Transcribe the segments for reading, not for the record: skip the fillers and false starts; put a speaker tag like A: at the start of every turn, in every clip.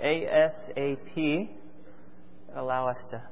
A: ASAP. Allow us to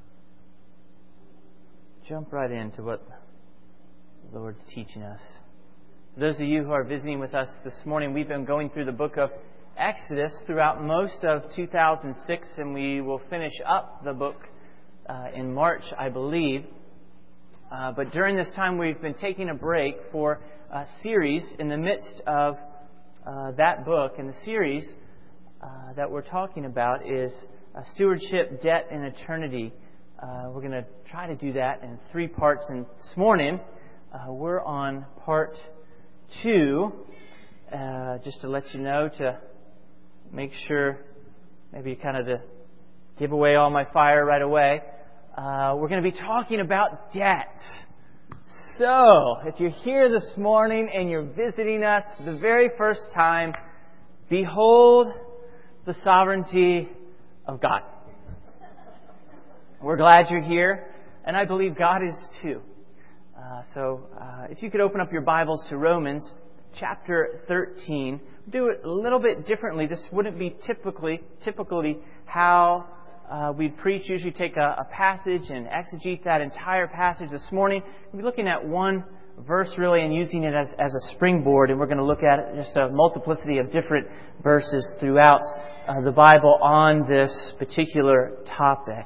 A: jump right into what the Lord's teaching us. For those of you who are visiting with us this morning, we've been going through the book of Exodus throughout most of 2006, and we will finish up the book in March, I believe. But during this time, we've been taking a break for a series in the midst of that book. And the series that we're talking about is Stewardship, Debt, and Eternity. We're going to try to do that in 3 parts. And this morning, we're on part 2. Just to let you know, to make sure, maybe kind of to give away all my fire right away, we're going to be talking about debt. So, if you're here this morning and you're visiting us for the very first time, behold the sovereignty of God. We're glad you're here, and I believe God is too. So, if you could open up your Bibles to Romans chapter 13. Do it a little bit differently. This wouldn't be typically how we preach. Usually take a passage and exegete that entire passage. This morning, we'll be looking at one verse really and using it as a springboard. And we're going to look at just a multiplicity of different verses throughout the Bible on this particular topic.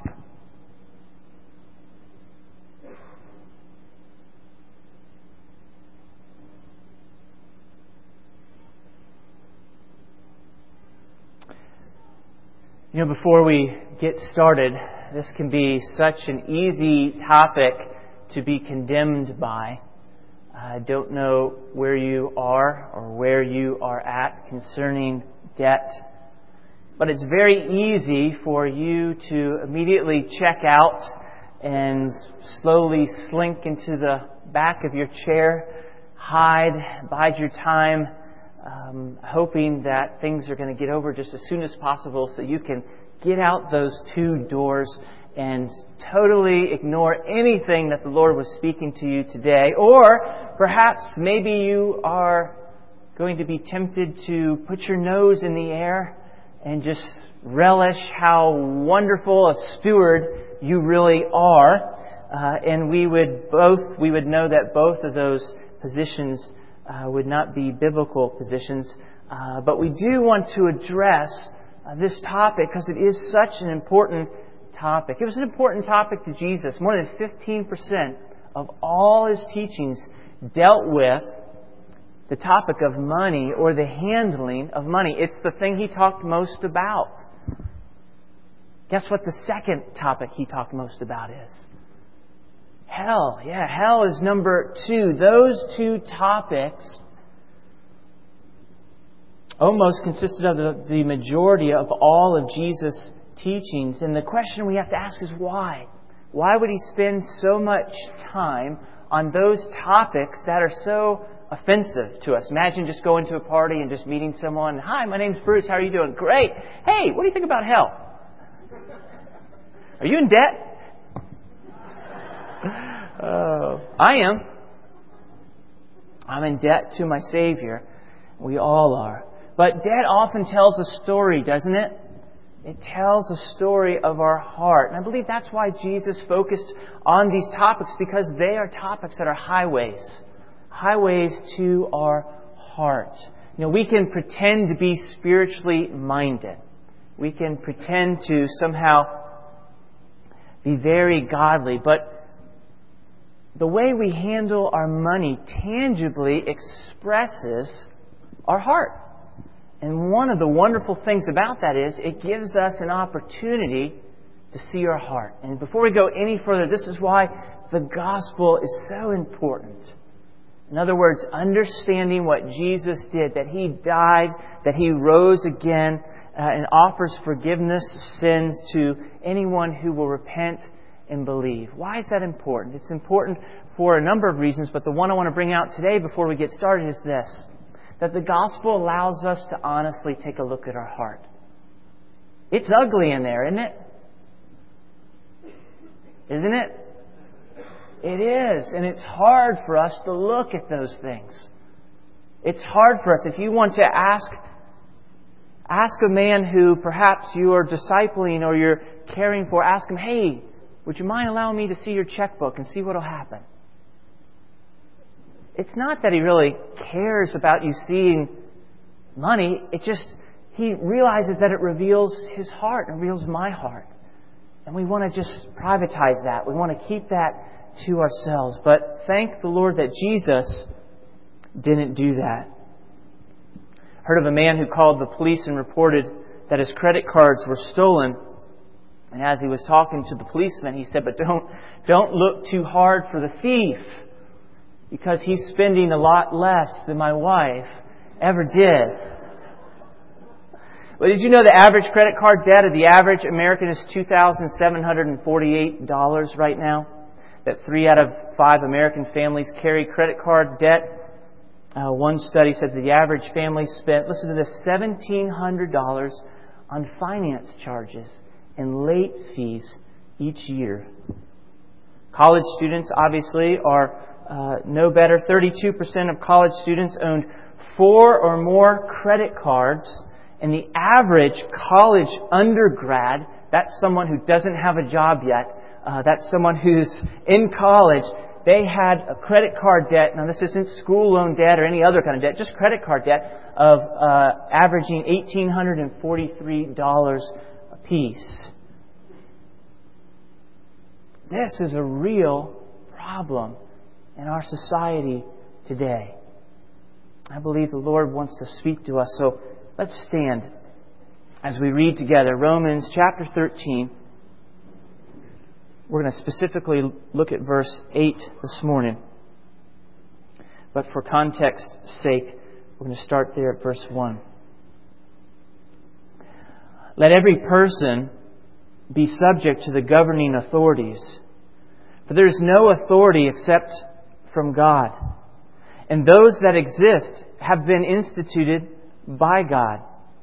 A: You know, before we get started, this can be such an easy topic to be condemned by. I don't know where you are or where you are at concerning debt, but it's very easy for you to immediately check out and slowly slink into the back of your chair, bide your time, hoping that things are going to get over just as soon as possible so you can get out those 2 doors and totally ignore anything that the Lord was speaking to you today. Or perhaps maybe you are going to be tempted to put your nose in the air and just relish how wonderful a steward you really are. And we would know that both of those positions would not be biblical positions. But we do want to address this topic because it is such an important topic. It was an important topic to Jesus. More than 15% of all His teachings dealt with the topic of money or the handling of money. It's the thing He talked most about. Guess what the second topic He talked most about is? Hell. Yeah, hell is number 2. Those 2 topics almost consisted of the majority of all of Jesus' teachings. And the question we have to ask is why? Why would He spend so much time on those topics that are so offensive to us? Imagine just going to a party and just meeting someone. Hi, my name's Bruce. How are you doing? Great. Hey, what do you think about hell? Are you in debt? I am. I'm in debt to my Savior. We all are. But debt often tells a story, doesn't it? It tells a story of our heart. And I believe that's why Jesus focused on these topics, because they are topics that are highways to our heart. You know, we can pretend to be spiritually minded. We can pretend to somehow be very godly, but the way we handle our money tangibly expresses our heart. And one of the wonderful things about that is it gives us an opportunity to see our heart. And before we go any further, this is why the gospel is so important. In other words, understanding what Jesus did, that He died, that He rose again, and offers forgiveness of sins to anyone who will repent and believe. Why is that important? It's important for a number of reasons, but the one I want to bring out today before we get started is this: that the gospel allows us to honestly take a look at our heart. It's ugly in there, isn't it? Isn't it? It is, and it's hard for us to look at those things. It's hard for us. If you want to ask Ask a man who perhaps you are discipling or you're caring for. Ask him, hey, would you mind allowing me to see your checkbook and see what will happen? It's not that he really cares about you seeing money. It's just he realizes that it reveals his heart and reveals my heart. And we want to just privatize that. We want to keep that to ourselves. But thank the Lord that Jesus didn't do that. Heard of a man who called the police and reported that his credit cards were stolen. And as he was talking to the policeman, he said, but don't look too hard for the thief, because he's spending a lot less than my wife ever did. Well, did you know the average credit card debt of the average American is $2,748 right now? That 3 out of 5 American families carry credit card debt. One study said that the average family spent, listen to this, $1,700 on finance charges and late fees each year. College students, obviously, are no better. 32% of college students owned 4 or more credit cards. And the average college undergrad, that's someone who doesn't have a job yet, that's someone who's in college, they had a credit card debt, now this isn't school loan debt or any other kind of debt, just credit card debt, of averaging $1,843 a piece. This is a real problem in our society today. I believe the Lord wants to speak to us, so let's stand as we read together Romans chapter 13. We're going to specifically look at verse 8 this morning. But for context's sake, we're going to start there at verse 1. Let every person be subject to the governing authorities, for there is no authority except from God, and those that exist have been instituted by God.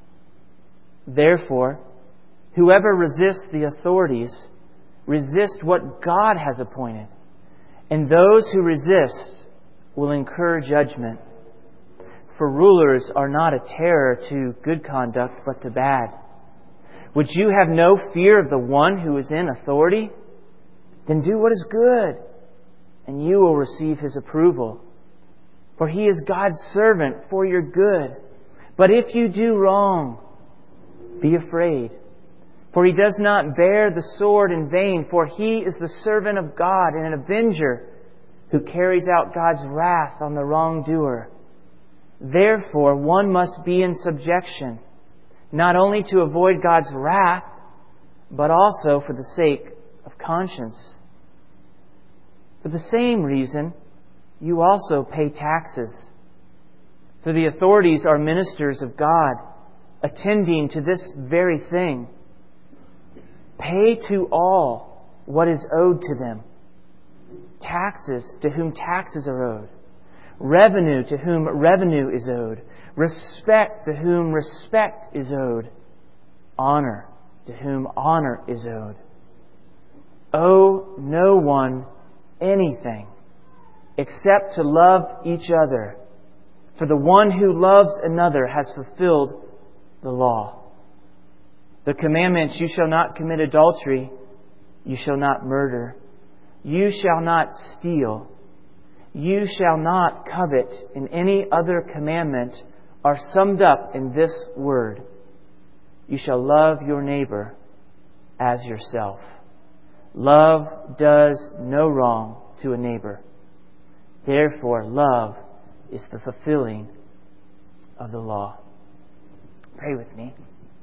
A: Therefore, whoever resists the authorities resist what God has appointed, and those who resist will incur judgment. For rulers are not a terror to good conduct, but to bad. Would you have no fear of the one who is in authority? Then do what is good, and you will receive his approval. For he is God's servant for your good. But if you do wrong, be afraid. For he does not bear the sword in vain, for he is the servant of God and an avenger who carries out God's wrath on the wrongdoer. Therefore, one must be in subjection, not only to avoid God's wrath, but also for the sake of conscience. For the same reason, you also pay taxes. For the authorities are ministers of God, attending to this very thing. Pay to all what is owed to them. Taxes to whom taxes are owed. Revenue to whom revenue is owed. Respect to whom respect is owed. Honor to whom honor is owed. Owe no one anything except to love each other. For the one who loves another has fulfilled the law. The commandments, you shall not commit adultery, you shall not murder, you shall not steal, you shall not covet, and any other commandment are summed up in this word: you shall love your neighbor as yourself. Love does no wrong to a neighbor. Therefore, love is the fulfilling of the law. Pray with me.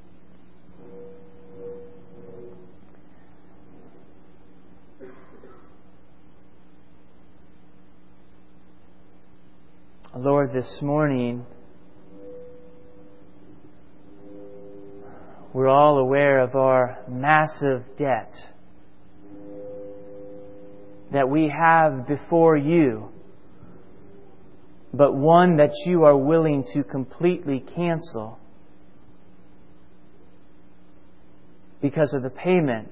A: Lord, this morning, we're all aware of our massive debt that we have before you, but one that you are willing to completely cancel because of the payment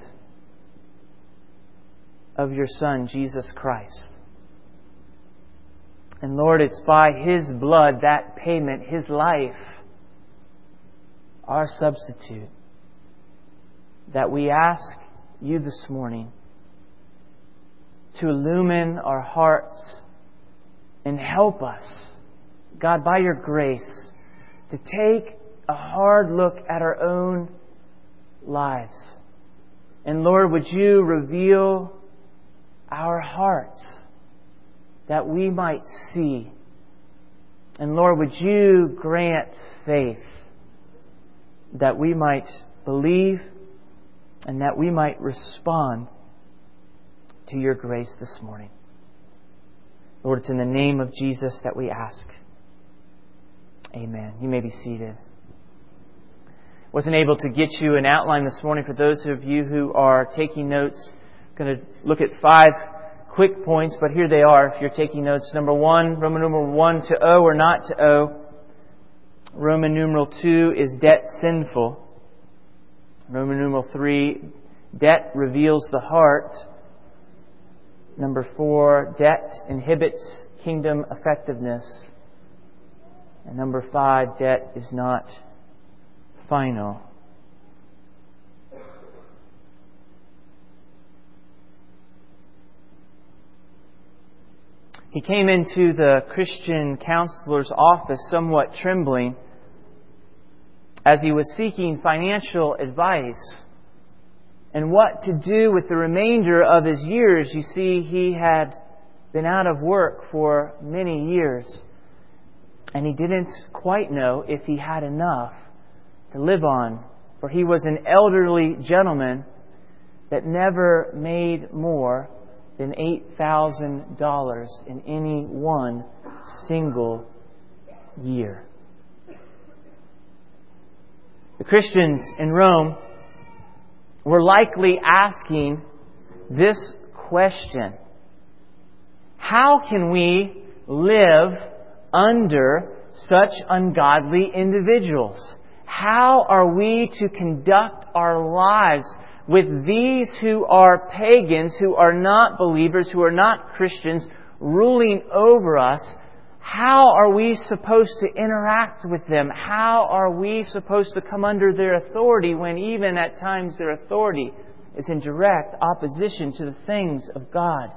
A: of your Son, Jesus Christ. And Lord, it's by His blood, that payment, His life, our substitute, that we ask You this morning to illumine our hearts and help us, God, by Your grace, to take a hard look at our own lives. And Lord, would You reveal our hearts that we might see. And Lord, would You grant faith that we might believe and that we might respond to Your grace this morning. Lord, it's in the name of Jesus that we ask. Amen. You may be seated. Wasn't able to get you an outline this morning. For those of you who are taking notes, I'm going to look at 5 quick points, but here they are if you're taking notes. Number 1, Roman numeral 1, to owe or not to owe. Roman numeral 2, is debt sinful? Roman numeral 3, debt reveals the heart. Number 4, debt inhibits kingdom effectiveness. And number 5, debt is not final. He came into the Christian counselor's office somewhat trembling as he was seeking financial advice and what to do with the remainder of his years. You see, he had been out of work for many years, and he didn't quite know if he had enough to live on, for he was an elderly gentleman that never made more than $8,000 in any one single year. The Christians in Rome were likely asking this question: how can we live under such ungodly individuals? How are we to conduct our lives with these who are pagans, who are not believers, who are not Christians, ruling over us? How are we supposed to interact with them? How are we supposed to come under their authority when even at times their authority is in direct opposition to the things of God?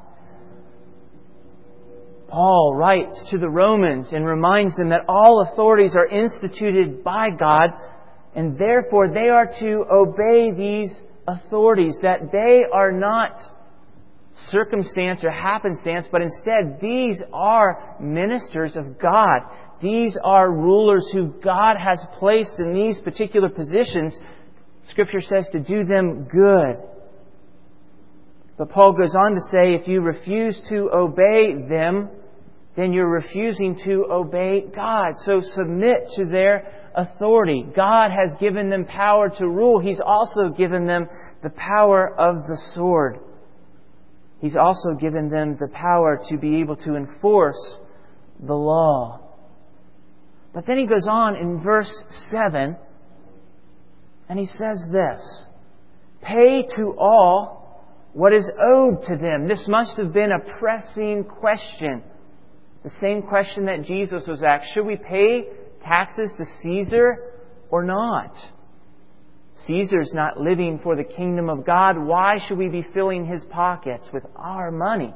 A: Paul writes to the Romans and reminds them that all authorities are instituted by God, and therefore they are to obey these authorities, that they are not circumstance or happenstance, but instead these are ministers of God. These are rulers who God has placed in these particular positions. Scripture says to do them good. But Paul goes on to say, if you refuse to obey them, then you're refusing to obey God. So submit to their authority. God has given them power to rule. He's also given them the power of the sword. He's also given them the power to be able to enforce the law. But then he goes on in verse 7, and he says this: pay to all what is owed to them. This must have been a pressing question. The same question that Jesus was asked: should we pay taxes to Caesar or not? Caesar's not living for the kingdom of God. Why should we be filling his pockets with our money?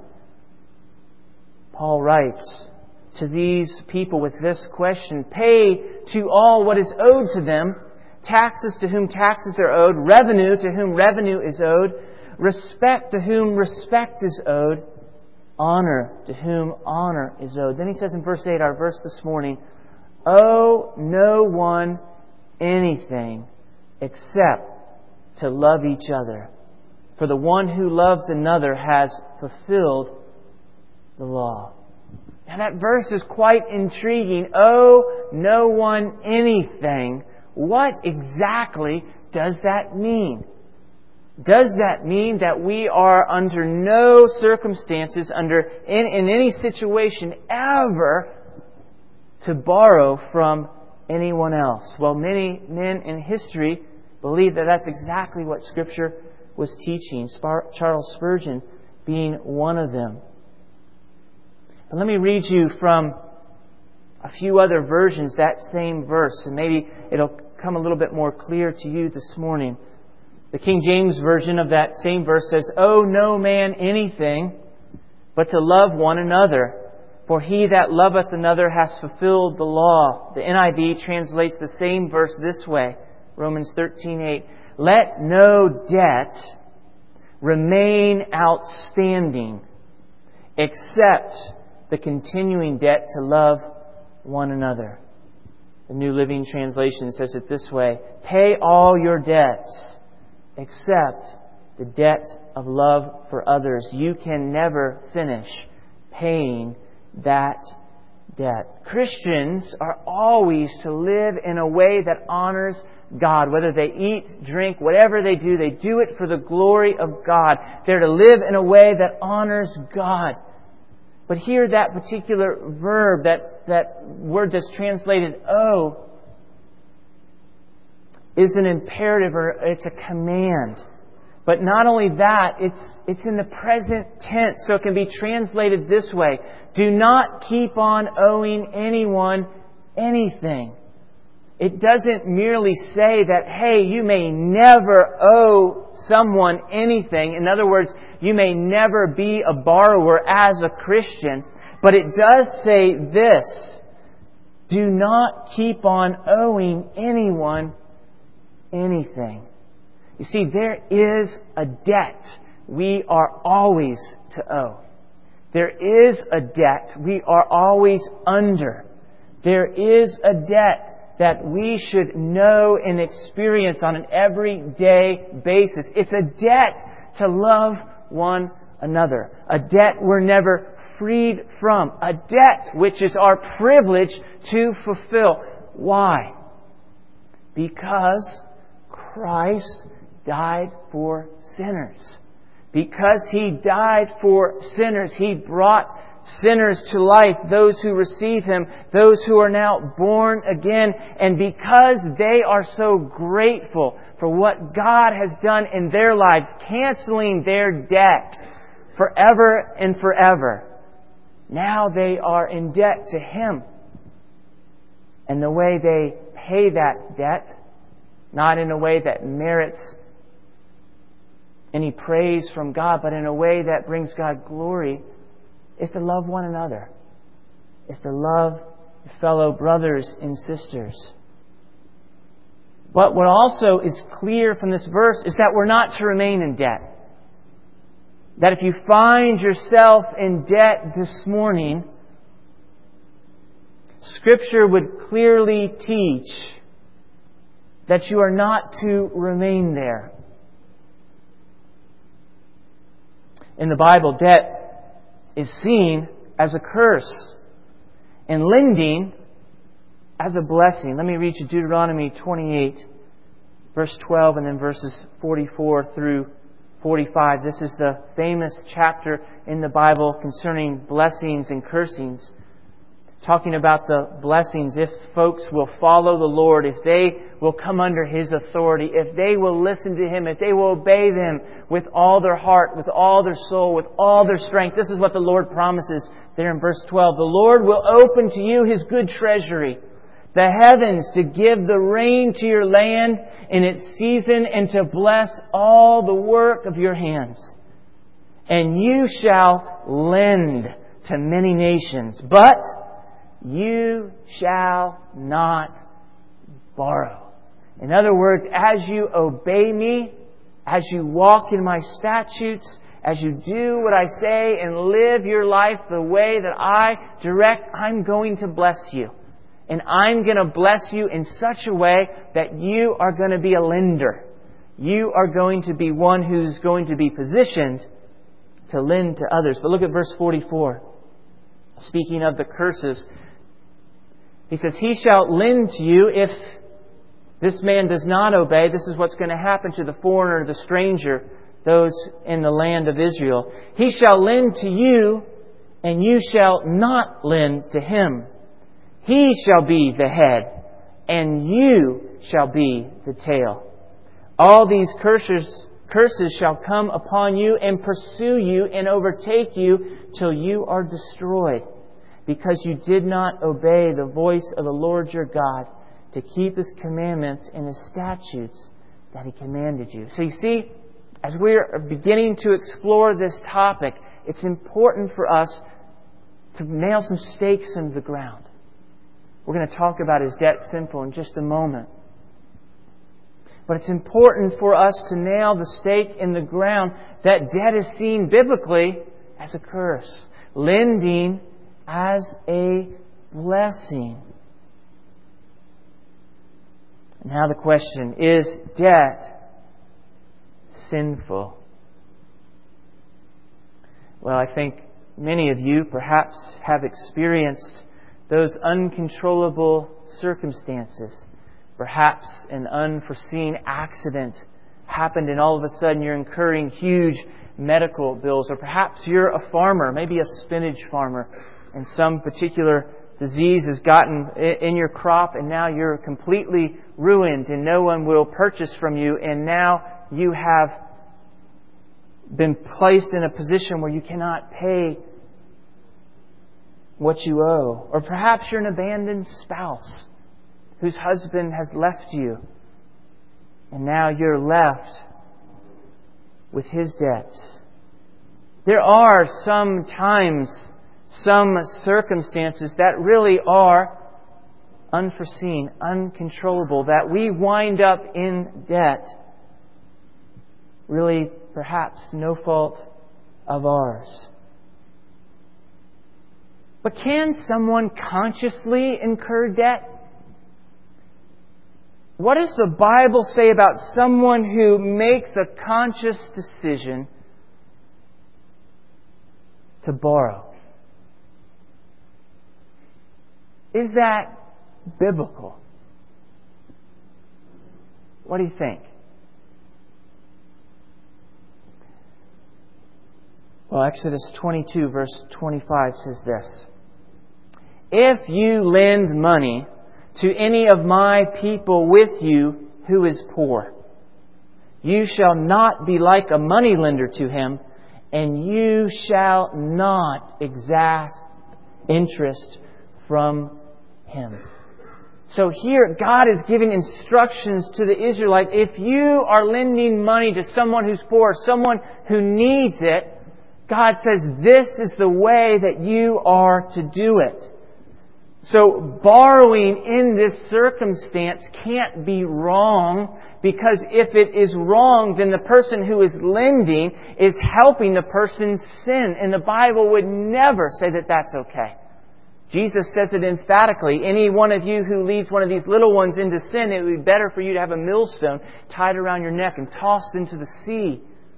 A: Paul writes to these people with this question: pay to all what is owed to them, taxes to whom taxes are owed, revenue to whom revenue is owed, respect to whom respect is owed, honor to whom honor is owed. Then he says in verse 8, our verse this morning, owe no one anything except to love each other. For the one who loves another has fulfilled the law. Now that verse is quite intriguing. Owe no one anything. What exactly does that mean? Does that mean that we are under no circumstances, in any situation ever, to borrow from anyone else? Well, many men in history believe that that's exactly what Scripture was teaching, Charles Spurgeon being one of them. But let me read you from a few other versions that same verse, and maybe it'll become a little bit more clear to you this morning. The King James Version of that same verse says, "Owe no man anything but to love one another. For he that loveth another has fulfilled the law." The NIV translates the same verse this way, Romans 13:8. "Let no debt remain outstanding except the continuing debt to love one another." The New Living Translation says it this way, "Pay all your debts except the debt of love for others. You can never finish paying that debt." Christians are always to live in a way that honors God. Whether they eat, drink, whatever they do it for the glory of God. They're to live in a way that honors God. But here that particular verb, that word that's translated owe, is an imperative, or it's a command. But not only that, it's in the present tense, so it can be translated this way. Do not keep on owing anyone anything. It doesn't merely say that, hey, you may never owe someone anything. In other words, you may never be a borrower as a Christian. But it does say this: do not keep on owing anyone anything. You see, there is a debt we are always to owe. There is a debt we are always under. There is a debt that we should know and experience on an everyday basis. It's a debt to love one another. A debt we're never freed from. A debt which is our privilege to fulfill. Why? Because Christ died for sinners. Because He died for sinners, He brought sinners to life, those who receive Him, those who are now born again. And because they are so grateful for what God has done in their lives, canceling their debt forever and forever, now they are in debt to Him. And the way they pay that debt, not in a way that merits any praise from God, but in a way that brings God glory, is to love one another. Is to love your fellow brothers and sisters. But what also is clear from this verse is that we're not to remain in debt. That if you find yourself in debt this morning, Scripture would clearly teach that you are not to remain there. In the Bible, debt is seen as a curse and lending as a blessing. Let me read you Deuteronomy 28, verse 12, and then verses 44 through 45. This is the famous chapter in the Bible concerning blessings and cursings. Talking about the blessings, if folks will follow the Lord, if they will come under His authority, if they will listen to Him, if they will obey them with all their heart, with all their soul, with all their strength. This is what the Lord promises there in verse 12. The Lord will open to you His good treasury, the heavens, to give the rain to your land in its season, and to bless all the work of your hands. And you shall lend to many nations, but you shall not borrow. In other words, as you obey Me, as you walk in My statutes, as you do what I say and live your life the way that I direct, I'm going to bless you. And I'm going to bless you in such a way that you are going to be a lender. You are going to be one who's going to be positioned to lend to others. But look at verse 44. Speaking of the curses, He says, He shall lend to you if this man does not obey. This is what's going to happen to the foreigner, the stranger, those in the land of Israel. He shall lend to you, and you shall not lend to him. He shall be the head, and you shall be the tail. All these curses shall come upon you and pursue you and overtake you till you are destroyed, because you did not obey the voice of the Lord your God to keep His commandments and His statutes that He commanded you. So you see, as we're beginning to explore this topic, it's important for us to nail some stakes into the ground. We're going to talk about His debt simple in just a moment. But it's important for us to nail the stake in the ground that debt is seen biblically as a curse. Lending as a blessing. Now the question, is debt sinful? Well, I think many of you perhaps have experienced those uncontrollable circumstances. Perhaps an unforeseen accident happened and all of a sudden you're incurring huge medical bills. Or perhaps you're a farmer, maybe a spinach farmer, and some particular disease has gotten in your crop and now you're completely ruined and no one will purchase from you, and now you have been placed in a position where you cannot pay what you owe. Or perhaps you're an abandoned spouse whose husband has left you, and now you're left with his debts. There are sometimes some circumstances that really are unforeseen, uncontrollable, that we wind up in debt. Really, perhaps no fault of ours. But can someone consciously incur debt? What does the Bible say about someone who makes a conscious decision to borrow? Is that biblical? What do you think? Well, Exodus 22 verse 25 says this: "If you lend money to any of my people with you who is poor, you shall not be like a moneylender to him, and you shall not exact interest from him." So here, God is giving instructions to the Israelites. If you are lending money to someone who's poor, someone who needs it, God says this is the way that you are to do it. So borrowing in this circumstance can't be wrong, because if it is wrong, then the person who is lending is helping the person sin. And the Bible would never say that that's okay. Jesus says it emphatically. Any one of you who leads one of these little ones into sin, it would be better for you to have a millstone tied around your neck and tossed into the sea.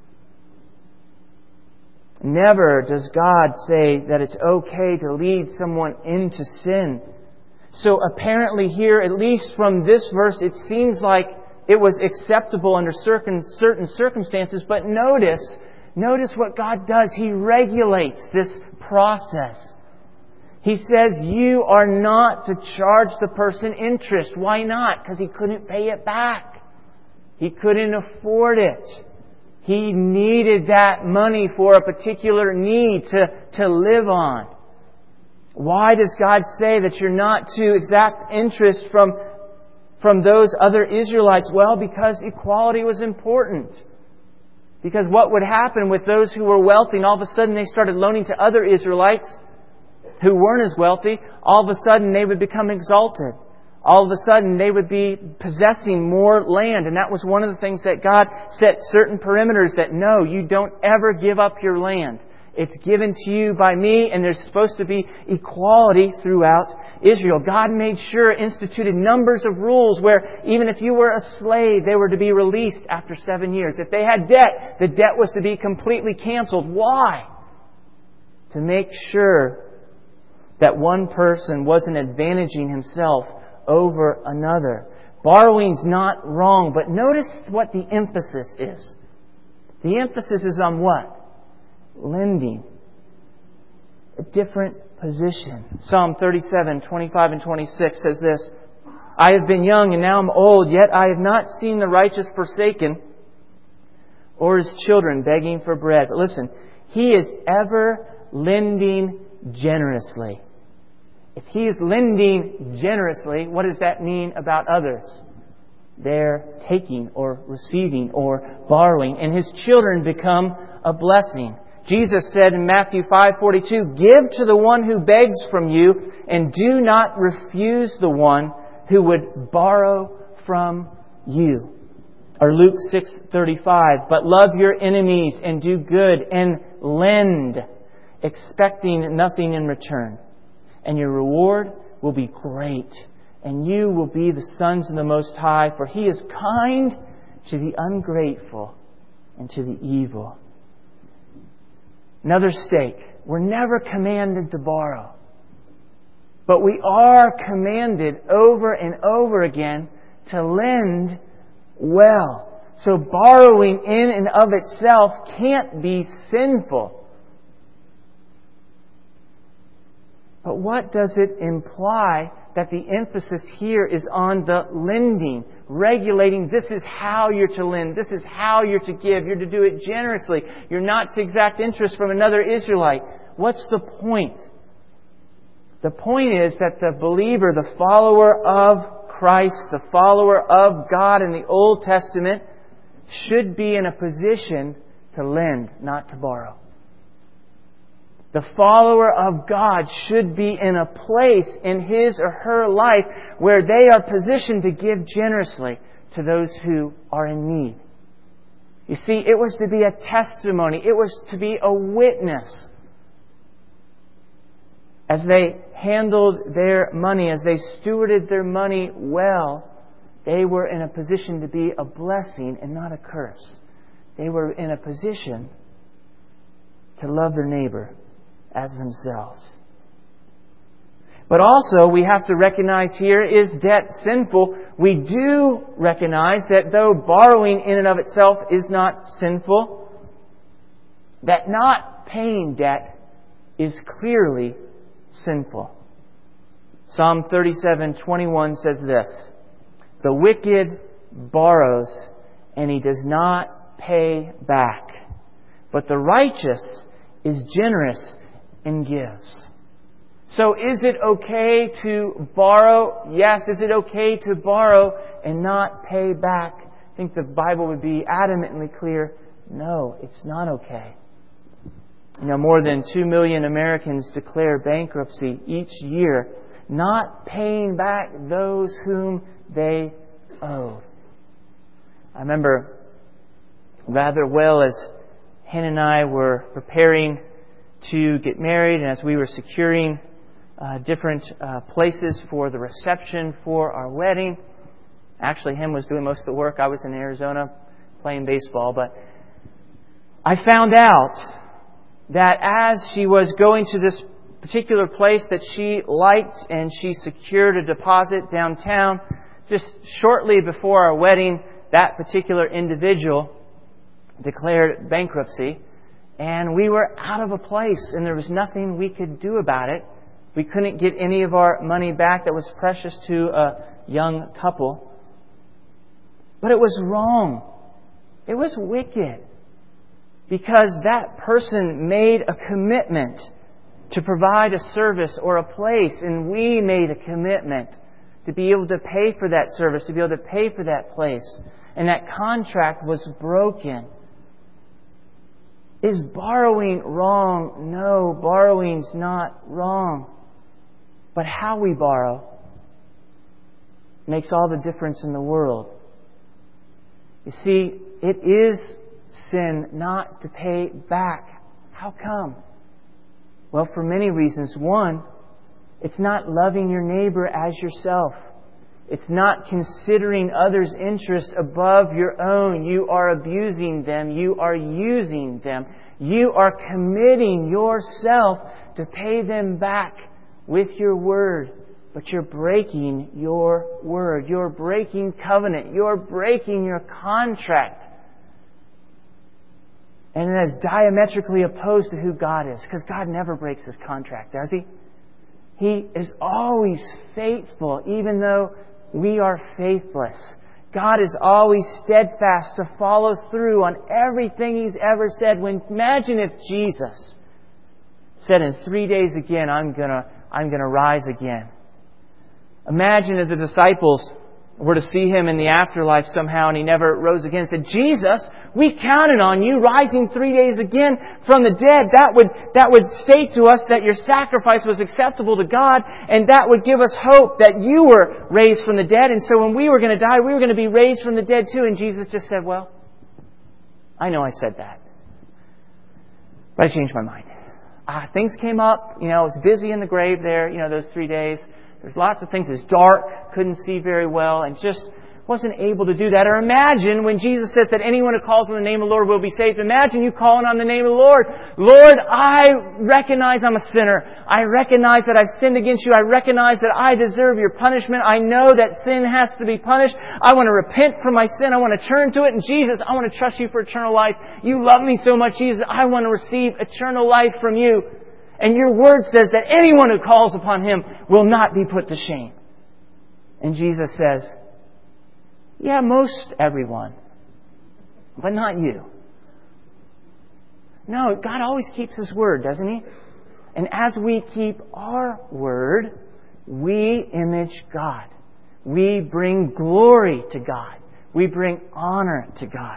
A: Never does God say that it's okay to lead someone into sin. So apparently here, at least from this verse, it seems like it was acceptable under certain circumstances. But notice what God does. He regulates this process. He says you are not to charge the person interest. Why not? Because he couldn't pay it back. He couldn't afford it. He needed that money for a particular need to live on. Why does God say that you're not to exact interest from those other Israelites? Well, because equality was important. Because what would happen with those who were wealthy and all of a sudden they started loaning to other Israelites who weren't as wealthy, all of a sudden they would become exalted. All of a sudden they would be possessing more land. And that was one of the things that God set certain perimeters that no, you don't ever give up your land. It's given to you by me, and there's supposed to be equality throughout Israel. God made sure, instituted numbers of rules where even if you were a slave, they were to be released after 7 years. If they had debt, the debt was to be completely canceled. Why? To make sure that one person wasn't advantaging himself over another. Borrowing's not wrong, but notice what the emphasis is. The emphasis is on what? Lending. A different position. Psalm 37, 25 and 26 says this: "I have been young and now I'm old, yet I have not seen the righteous forsaken or his children begging for bread." But listen, He is ever lending generously. If he is lending generously, what does that mean about others? They're taking or receiving or borrowing, and his children become a blessing. Jesus said in Matthew 5:42, "Give to the one who begs from you, and do not refuse the one who would borrow from you." Or Luke 6:35, "But love your enemies and do good and lend, expecting nothing in return. And your reward will be great, and you will be the sons of the Most High, for He is kind to the ungrateful and to the evil." Another stake. We're never commanded to borrow. But we are commanded over and over again to lend well. So borrowing in and of itself can't be sinful. But what does it imply that the emphasis here is on the lending, regulating this is how you're to lend, this is how you're to give, you're to do it generously, you're not to exact interest from another Israelite. What's the point? The point is that the believer, the follower of Christ, the follower of God in the Old Testament, should be in a position to lend, not to borrow. The follower of God should be in a place in his or her life where they are positioned to give generously to those who are in need. You see, it was to be a testimony. It was to be a witness. As they handled their money, as they stewarded their money well, they were in a position to be a blessing and not a curse. They were in a position to love their neighbor as themselves. But also, we have to recognize here, is debt sinful? We do recognize that though borrowing in and of itself is not sinful, that not paying debt is clearly sinful. Psalm 37:21 says this, "The wicked borrows, and he does not pay back. But the righteous is generous and gives." So is it okay to borrow? Yes. Is it okay to borrow and not pay back? I think the Bible would be adamantly clear. No, it's not okay. More than 2 million Americans declare bankruptcy each year, not paying back those whom they owe. I remember rather well as Hen and I were preparing to get married, and as we were securing different places for the reception for our wedding. Actually, Hen was doing most of the work. I was in Arizona playing baseball. But I found out that as she was going to this particular place that she liked, and she secured a deposit downtown, just shortly before our wedding, that particular individual declared bankruptcy. And we were out of a place, and there was nothing we could do about it. We couldn't get any of our money back that was precious to a young couple. But it was wrong. It was wicked. Because that person made a commitment to provide a service or a place, and we made a commitment to be able to pay for that service, to be able to pay for that place. And that contract was broken. Is borrowing wrong? No, borrowing's not wrong. But how we borrow makes all the difference in the world. You see, it is sin not to pay back. How come? Well, for many reasons. One, it's not loving your neighbor as yourself. It's not considering others' interest above your own. You are abusing them. You are using them. You are committing yourself to pay them back with your word. But you're breaking your word. You're breaking covenant. You're breaking your contract. And that is diametrically opposed to who God is. Because God never breaks His contract, does He? He is always faithful, even though we are faithless. God is always steadfast to follow through on everything He's ever said. Imagine if Jesus said, "In 3 days again, I'm I'm going to rise again. Imagine if the disciples were to see Him in the afterlife somehow and He never rose again and said, Jesus, we counted on you rising 3 days again from the dead. That would state to us that your sacrifice was acceptable to God, and that would give us hope that you were raised from the dead. And so when we were going to die, we were going to be raised from the dead too. And Jesus just said, well, I know I said that, but I changed my mind. Things came up. I was busy in the grave there, those 3 days. There's lots of things. It's dark, couldn't see very well, and just wasn't able to do that. Or imagine when Jesus says that anyone who calls on the name of the Lord will be saved. Imagine you calling on the name of the Lord. Lord, I recognize I'm a sinner. I recognize that I sinned against you. I recognize that I deserve your punishment. I know that sin has to be punished. I want to repent from my sin. I want to turn to it. And Jesus, I want to trust you for eternal life. You love me so much, Jesus. I want to receive eternal life from you. And your word says that anyone who calls upon Him will not be put to shame. And Jesus says, yeah, most everyone, but not you. No, God always keeps His word, doesn't He? And as we keep our word, we image God. We bring glory to God. We bring honor to God.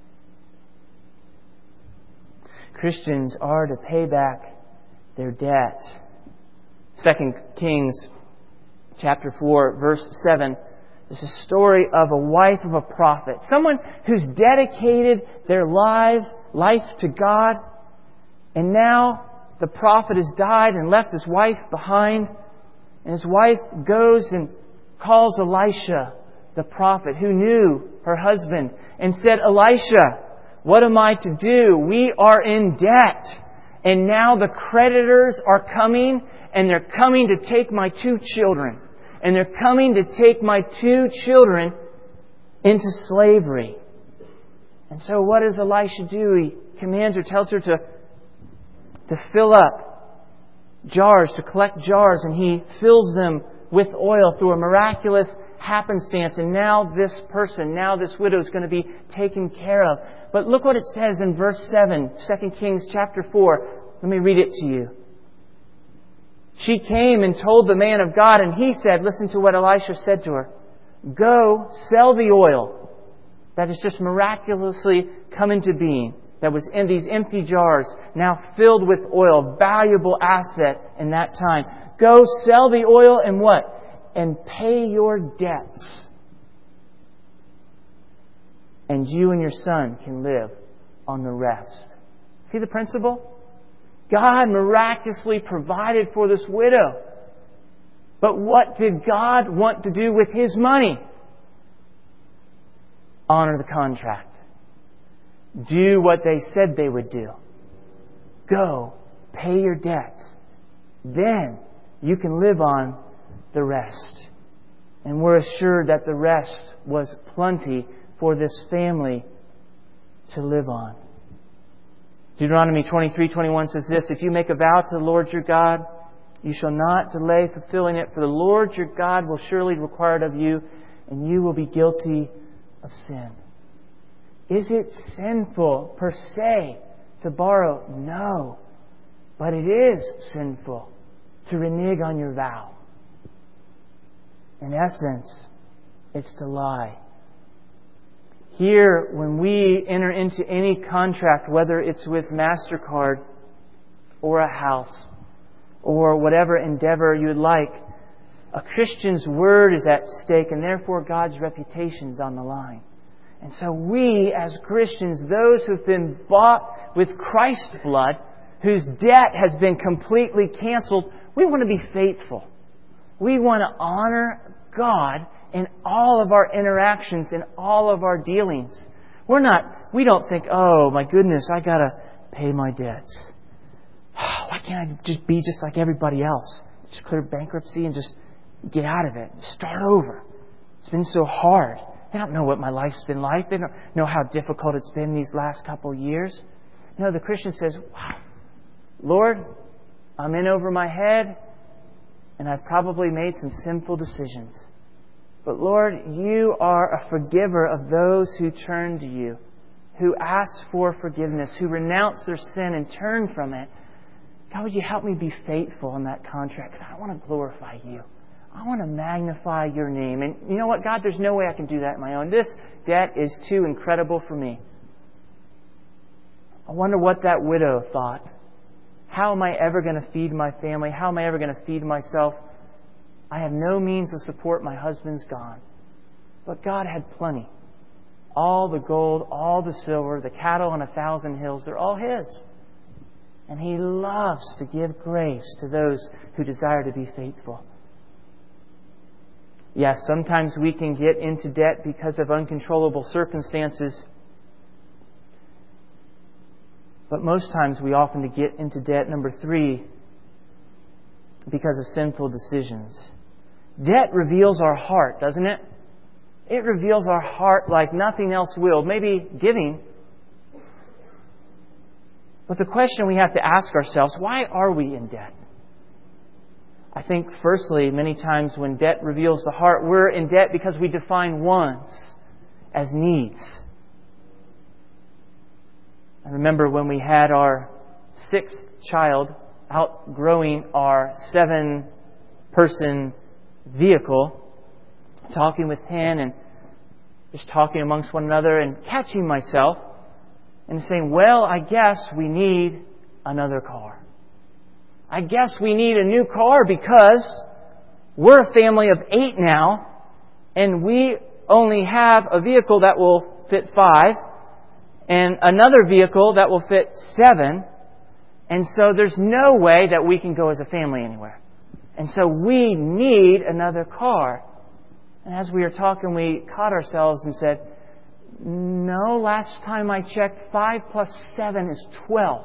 A: Christians are to pay back their debt. 2 Kings chapter 4, verse 7. This is a story of a wife of a prophet. Someone who's dedicated their life to God. And now the prophet has died and left his wife behind. And his wife goes and calls Elisha, the prophet, who knew her husband, and said, Elisha, what am I to do? We are in debt. And now the creditors are coming, and they're coming to take my 2 children. And they're coming to take my 2 children into slavery. And so what does Elisha do? He commands her, tells her to fill up jars, to collect jars, and he fills them with oil through a miraculous happenstance. And now this widow is going to be taken care of. But look what it says in verse 7, 2 Kings chapter 4. Let me read it to you. She came and told the man of God, and he said, listen to what Elisha said to her. Go, sell the oil that has just miraculously come into being, that was in these empty jars, now filled with oil, valuable asset in that time. Go, sell the oil and what? And pay your debts. And you and your son can live on the rest. See the principle? God miraculously provided for this widow. But what did God want to do with His money? Honor the contract. Do what they said they would do. Go, pay your debts. Then you can live on the rest. And we're assured that the rest was plenty for this family to live on. Deuteronomy 23:21 says this, if you make a vow to the Lord your God, you shall not delay fulfilling it, for the Lord your God will surely require it of you, and you will be guilty of sin. Is it sinful per se to borrow? No. But it is sinful to renege on your vow. In essence, it's to lie. Here, when we enter into any contract, whether it's with MasterCard or a house or whatever endeavor you'd like, a Christian's word is at stake, and therefore God's reputation is on the line. And so we, as Christians, those who've been bought with Christ's blood, whose debt has been completely canceled, we want to be faithful. We want to honor God in all of our interactions, in all of our dealings. We don't think, oh my goodness, I got to pay my debts. Why can't I just be just like everybody else? Just clear bankruptcy and just get out of it. Start over. It's been so hard. They don't know what my life's been like. They don't know how difficult it's been these last couple of years. No, the Christian says, wow, Lord, I'm in over my head, and I've probably made some sinful decisions. But Lord, You are a forgiver of those who turn to You, who ask for forgiveness, who renounce their sin and turn from it. God, would you help me be faithful in that contract? Because I want to glorify You. I want to magnify Your name. And you know what, God? There's no way I can do that on my own. This debt is too incredible for me. I wonder what that widow thought. How am I ever going to feed my family? How am I ever going to feed myself? I have no means of support. My husband's gone. But God had plenty. All the gold, all the silver, the cattle on 1,000 hills, they're all His. And He loves to give grace to those who desire to be faithful. Yes, sometimes we can get into debt because of uncontrollable circumstances. But most times we often get into debt, number 3, because of sinful decisions. Debt reveals our heart, doesn't it? It reveals our heart like nothing else will. Maybe giving. But the question we have to ask ourselves, why are we in debt? I think, firstly, many times when debt reveals the heart, we're in debt because we define wants as needs. I remember when we had our 6th child, outgrowing our 7-person vehicle, talking with him and just talking amongst one another and catching myself and saying, well, I guess we need another car. I guess we need a new car because we're a family of 8 now and we only have a vehicle that will fit 5 and another vehicle that will fit 7. And so there's no way that we can go as a family anywhere. And so we need another car. And as we were talking, we caught ourselves and said, no, last time I checked, 5 plus 7 is 12.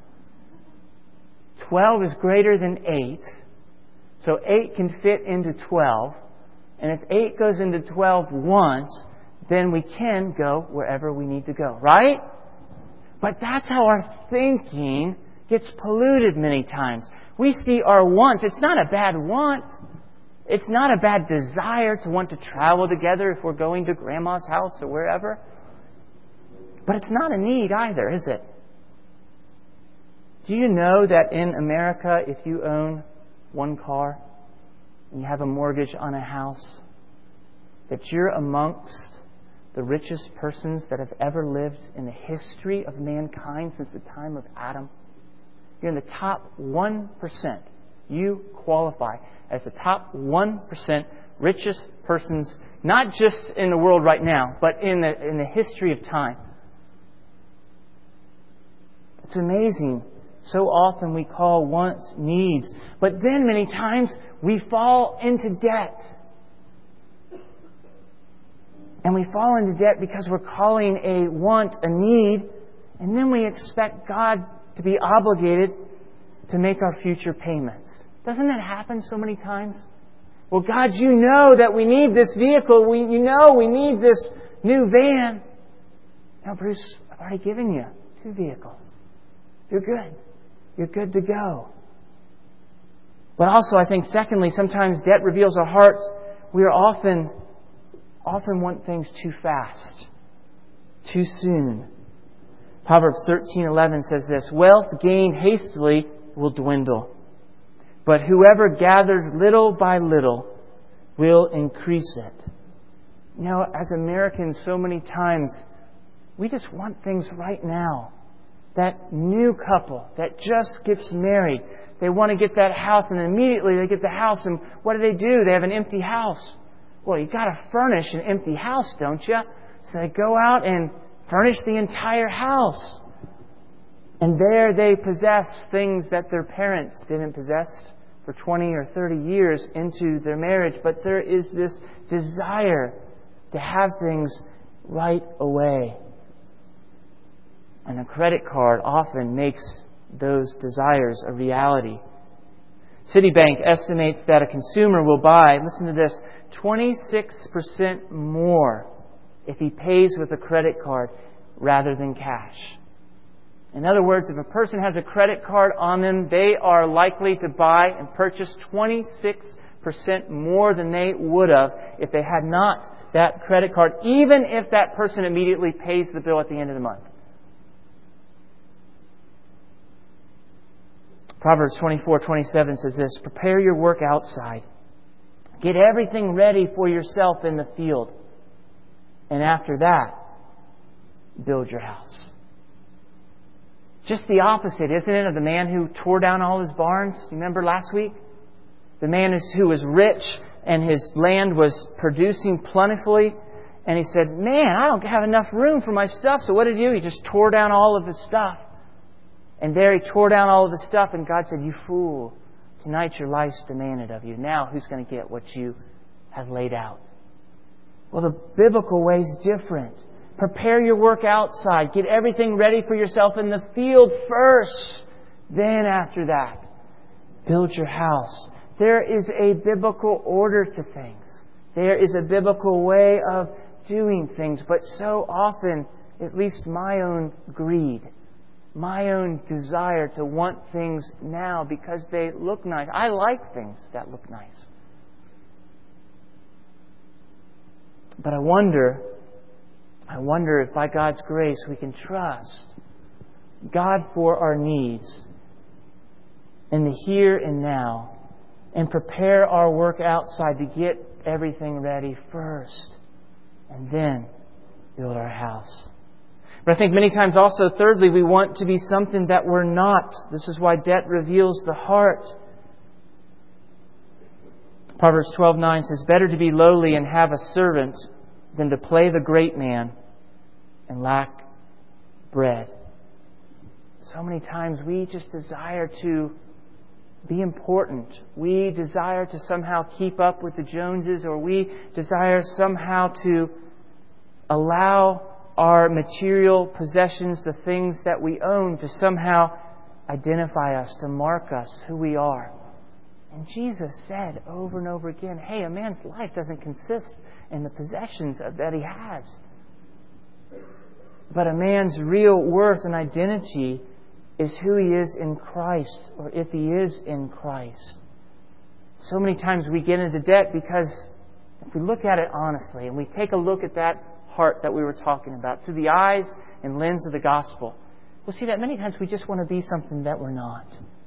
A: 12 is greater than 8. So 8 can fit into 12. And if 8 goes into 12 once, then we can go wherever we need to go. Right? But that's how our thinking gets polluted many times. We see our wants. It's not a bad want. It's not a bad desire to want to travel together if we're going to Grandma's house or wherever. But it's not a need either, is it? Do you know that in America, if you own one car and you have a mortgage on a house, that you're amongst the richest persons that have ever lived in the history of mankind since the time of Adam? You're in the top 1%. You qualify as the top 1% richest persons, not just in the world right now, but in the history of time. It's amazing. So often we call wants needs, but then many times we fall into debt. And we fall into debt because we're calling a want a need, and then we expect God to be obligated to make our future payments. Doesn't that happen so many times? Well, God, you know that we need this vehicle. You know we need this new van. Now, Bruce, I've already given you 2 vehicles. You're good. You're good to go. But also, I think, secondly, sometimes debt reveals our hearts. We are often want things too fast, too soon. Proverbs 13:11 says this, wealth gained hastily will dwindle, but whoever gathers little by little will increase it. You know, as Americans, so many times, we just want things right now. That new couple that just gets married, they want to get that house, and immediately they get the house, and what do? They have an empty house. Well, you've got to furnish an empty house, don't you? So they go out and furnish the entire house. And there they possess things that their parents didn't possess for 20 or 30 years into their marriage. But there is this desire to have things right away. And a credit card often makes those desires a reality. Citibank estimates that a consumer will buy, listen to this, 26% more if he pays with a credit card rather than cash. In other words, if a person has a credit card on them, they are likely to buy and purchase 26% more than they would have if they had not that credit card, even if that person immediately pays the bill at the end of the month. Proverbs 24:27 says this, "Prepare your work outside. Get everything ready for yourself in the field. And after that, build your house." Just the opposite, isn't it, of the man who tore down all his barns? You remember last week? The man who was rich and his land was producing plentifully. And he said, "Man, I don't have enough room for my stuff." So what did he do? He just tore down all of his stuff. And there he tore down all of his stuff. And God said, "You fool, tonight your life's demanded of you. Now who's going to get what you have laid out?" Well, the biblical way is different. Prepare your work outside. Get everything ready for yourself in the field first. Then after that, build your house. There is a biblical order to things. There is a biblical way of doing things. But so often, at least my own greed, my own desire to want things now because they look nice. I like things that look nice. But I wonder if by God's grace we can trust God for our needs in the here and now and prepare our work outside to get everything ready first and then build our house. But I think many times also, thirdly, we want to be something that we're not. This is why debt reveals the heart. Proverbs 12:9 says, "Better to be lowly and have a servant than to play the great man and lack bread." So many times we just desire to be important. We desire to somehow keep up with the Joneses, or we desire somehow to allow our material possessions, the things that we own, to somehow identify us, to mark us, who we are. And Jesus said over and over again, hey, a man's life doesn't consist in the possessions that he has. But a man's real worth and identity is who he is in Christ, or if he is in Christ. So many times we get into debt because if we look at it honestly and we take a look at that heart that we were talking about through the eyes and lens of the gospel, we'll see that many times we just want to be something that we're not.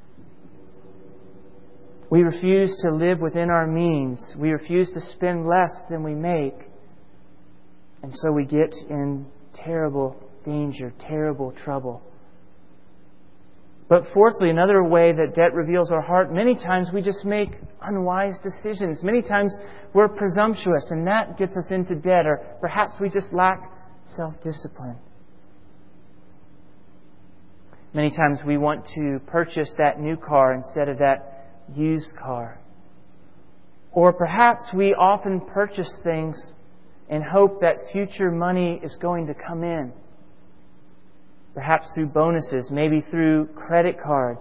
A: We refuse to live within our means. We refuse to spend less than we make. And so we get in terrible danger, terrible trouble. But fourthly, another way that debt reveals our heart, many times we just make unwise decisions. Many times we're presumptuous, and that gets us into debt. Or perhaps we just lack self-discipline. Many times we want to purchase that new car instead of that used car. Or perhaps we often purchase things and hope that future money is going to come in. Perhaps through bonuses, maybe through credit cards.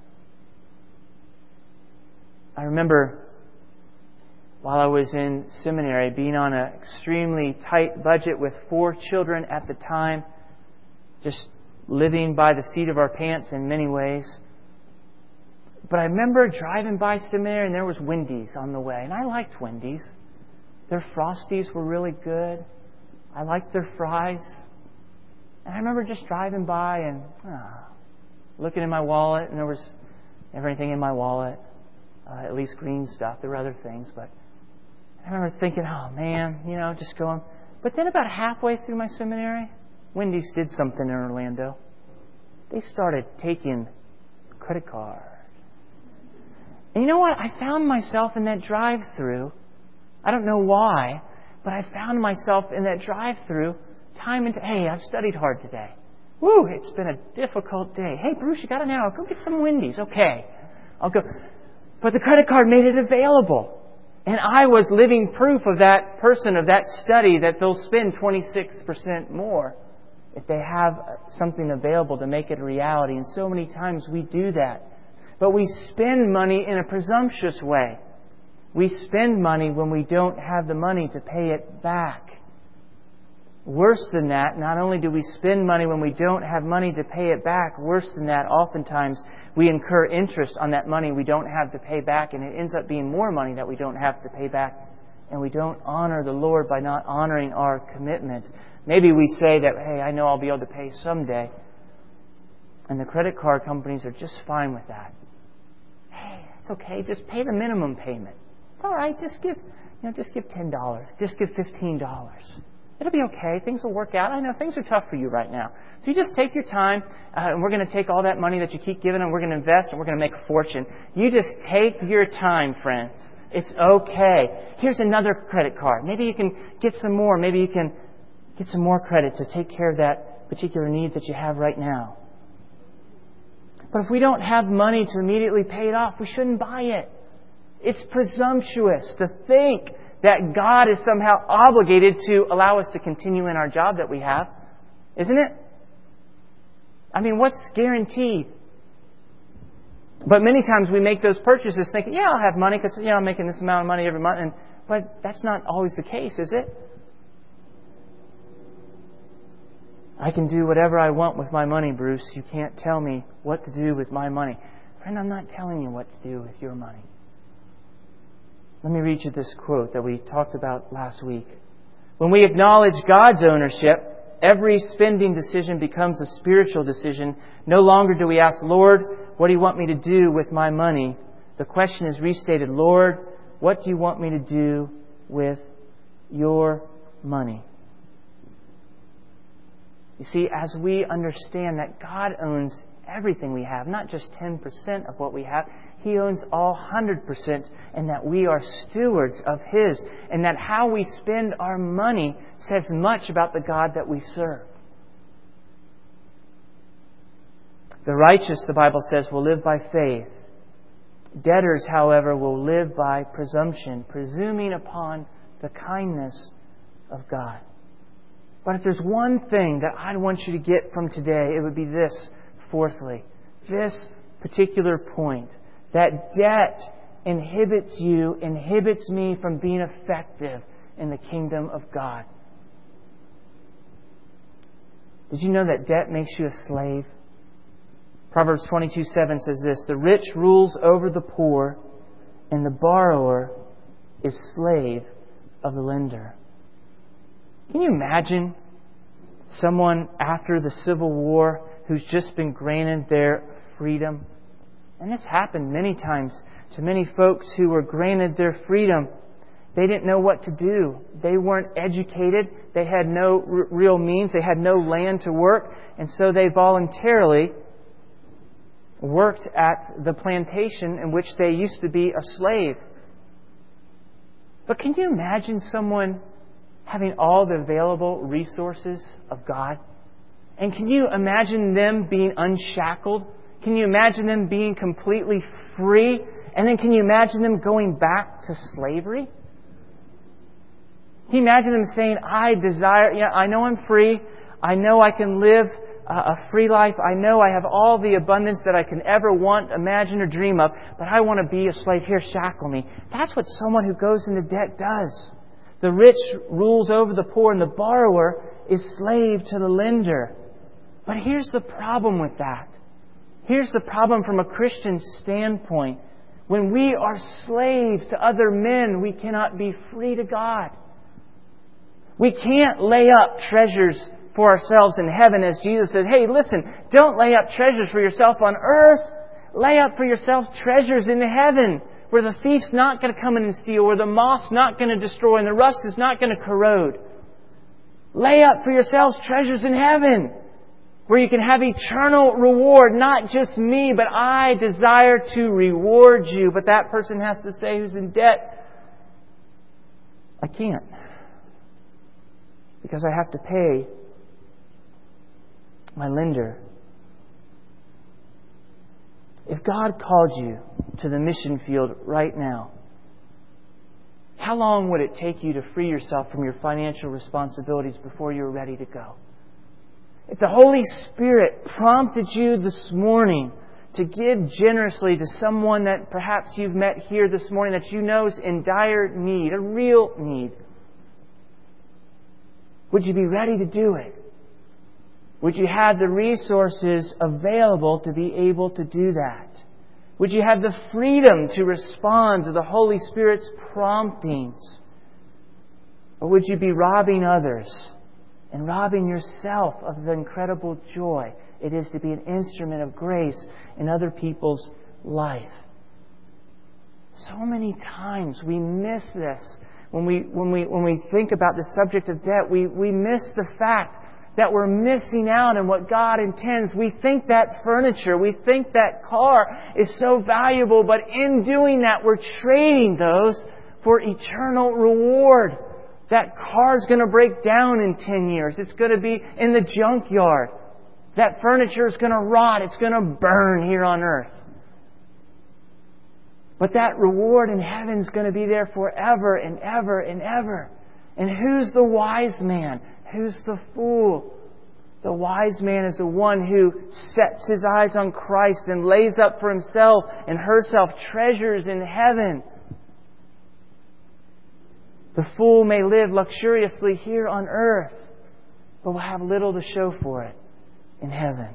A: I remember while I was in seminary being on an extremely tight budget with 4 children at the time, just living by the seat of our pants in many ways. But I remember driving by seminary and there was Wendy's on the way. And I liked Wendy's. Their Frosties were really good. I liked their fries. And I remember just driving by and looking in my wallet, and there was everything in my wallet, at least green stuff. There were other things, but I remember thinking, oh man, just going. But then about halfway through my seminary, Wendy's did something in Orlando. They started taking credit cards. And you know what? I found myself in that drive-thru. I don't know why, but I found myself in that drive-thru time and hey, I've studied hard today. Woo, it's been a difficult day. Hey, Bruce, you got an hour. Go get some Wendy's. Okay, I'll go. But the credit card made it available. And I was living proof of that person, of that study, that they'll spend 26% more if they have something available to make it a reality. And so many times we do that. But we spend money in a presumptuous way. We spend money when we don't have the money to pay it back. Worse than that, not only do we spend money when we don't have money to pay it back, worse than that, oftentimes we incur interest on that money we don't have to pay back, and it ends up being more money that we don't have to pay back, and we don't honor the Lord by not honoring our commitment. Maybe we say that, hey, I know I'll be able to pay someday, and the credit card companies are just fine with that. Hey, it's okay. Just pay the minimum payment. It's all right. Just give $10. Just give $15. It'll be okay. Things will work out. I know things are tough for you right now. So you just take your time, and we're going to take all that money that you keep giving, and we're going to invest, and we're going to make a fortune. You just take your time, friends. It's okay. Here's another credit card. Maybe you can get some more. Maybe you can get some more credit to take care of that particular need that you have right now. But if we don't have money to immediately pay it off, we shouldn't buy it. It's presumptuous to think that God is somehow obligated to allow us to continue in our job that we have. Isn't it? I mean, what's guaranteed? But many times we make those purchases thinking, yeah, I'll have money because I'm making this amount of money every month. But that's not always the case, is it? I can do whatever I want with my money, Bruce. You can't tell me what to do with my money. Friend, I'm not telling you what to do with your money. Let me read you this quote that we talked about last week. When we acknowledge God's ownership, every spending decision becomes a spiritual decision. No longer do we ask, Lord, what do you want me to do with my money? The question is restated, Lord, what do you want me to do with your money? You see, as we understand that God owns everything we have, not just 10% of what we have, He owns all 100%, and that we are stewards of His, and that how we spend our money says much about the God that we serve. The righteous, the Bible says, will live by faith. Debtors, however, will live by presumption, presuming upon the kindness of God. But if there's one thing that I want you to get from today, it would be this, fourthly, this particular point, that debt inhibits me from being effective in the kingdom of God. Did you know that debt makes you a slave? Proverbs 22:7 says this, the rich rules over the poor, and the borrower is slave of the lender. Can you imagine someone after the Civil War who's just been granted their freedom? And this happened many times to many folks who were granted their freedom. They didn't know what to do. They weren't educated. They had no real means. They had no land to work. And so they voluntarily worked at the plantation in which they used to be a slave. But can you imagine someone having all the available resources of God? And can you imagine them being unshackled? Can you imagine them being completely free? And then can you imagine them going back to slavery? Can you imagine them saying, I know I'm free. I know I can live a free life. I know I have all the abundance that I can ever want, imagine, or dream of, but I want to be a slave. Here, shackle me. That's what someone who goes into debt does. The rich rules over the poor, and the borrower is slave to the lender. But here's the problem with that. Here's the problem from a Christian standpoint. When we are slaves to other men, we cannot be free to God. We can't lay up treasures for ourselves in heaven, as Jesus said, hey, listen, don't lay up treasures for yourself on earth. Lay up for yourself treasures in heaven, where the thief's not going to come in and steal, where the moth's not going to destroy, and the rust is not going to corrode. Lay up for yourselves treasures in heaven, where you can have eternal reward. Not just me, but I desire to reward you. But that person has to say, who's in debt, I can't, because I have to pay my lender. If God called you to the mission field right now, how long would it take you to free yourself from your financial responsibilities before you're ready to go? If the Holy Spirit prompted you this morning to give generously to someone that perhaps you've met here this morning that you know is in dire need, a real need, would you be ready to do it? Would you have the resources available to be able to do that? Would you have the freedom to respond to the Holy Spirit's promptings? Or would you be robbing others and robbing yourself of the incredible joy it is to be an instrument of grace in other people's life? So many times we miss this. When we think about the subject of debt, we miss the fact that we're missing out on what God intends. We think that furniture, we think that car is so valuable, but in doing that, we're trading those for eternal reward. That car's going to break down in 10 years. It's going to be in the junkyard. That furniture is going to rot. It's going to burn here on earth. But that reward in heaven is going to be there forever and ever and ever. And who's the wise man? Who's the fool? The wise man is the one who sets his eyes on Christ and lays up for himself and herself treasures in heaven. The fool may live luxuriously here on earth, but will have little to show for it in heaven.